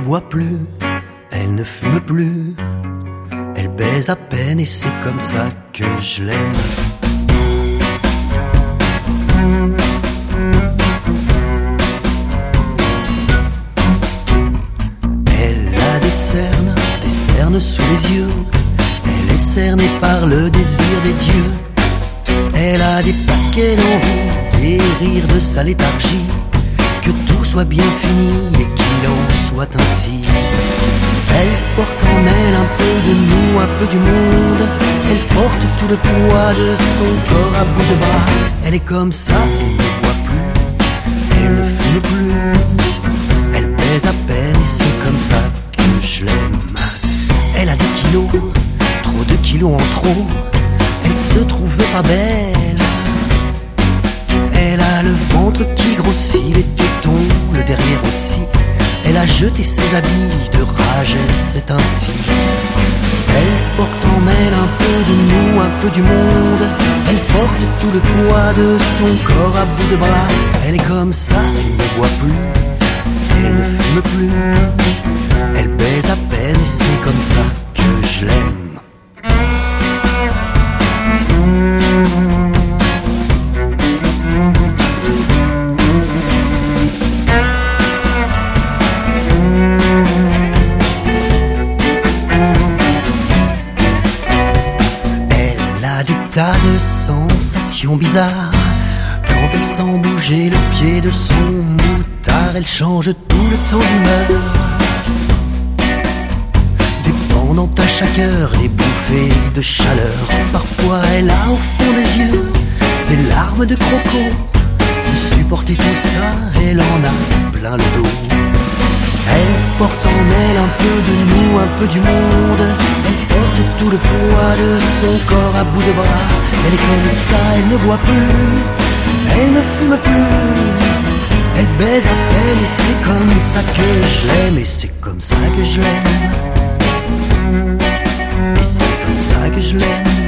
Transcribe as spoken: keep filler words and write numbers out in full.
boit plus, elle ne fume plus, elle baise à peine et c'est comme ça que je l'aime. Elle a des cernes, des cernes sous les yeux, elle est cernée par le désir des dieux. Elle a des paquets d'envie, guérir de sa léthargie, que tout soit bien fini et qu'il en soit ainsi. Elle porte en elle un peu de nous, un peu du monde. Elle porte tout le poids de son corps à bout de bras. Elle est comme ça, elle ne boit plus, elle ne fume plus, elle baise à peine et c'est comme ça que je l'aime. Elle a des kilos, trop de kilos en trop, elle se trouvait pas belle. Elle a le ventre qui grossit, les tétons, le derrière aussi. Elle a jeté ses habits de rage, elle s'est ainsi. Elle porte en elle un peu de nous, un peu du monde. Elle porte tout le poids de son corps à bout de bras. Elle est comme ça, elle ne boit plus, elle ne fume plus, elle baise à peine et c'est comme ça que je l'aime. Tas de sensations bizarres. Quand elle sent bouger le pied de son moutard, elle change tout le temps d'humeur, dépendant à chaque heure des bouffées de chaleur. Parfois elle a au fond des yeux des larmes de croco. De supporter tout ça, elle en a plein le dos. Elle porte en elle un peu de nous, un peu du monde. Elle porte tout le poids de son corps à bout de bras. Elle est comme ça, elle ne boit plus, elle ne fume plus, elle baise à peine et c'est comme ça que je l'aime. Et c'est comme ça que je l'aime, et c'est comme ça que je l'aime.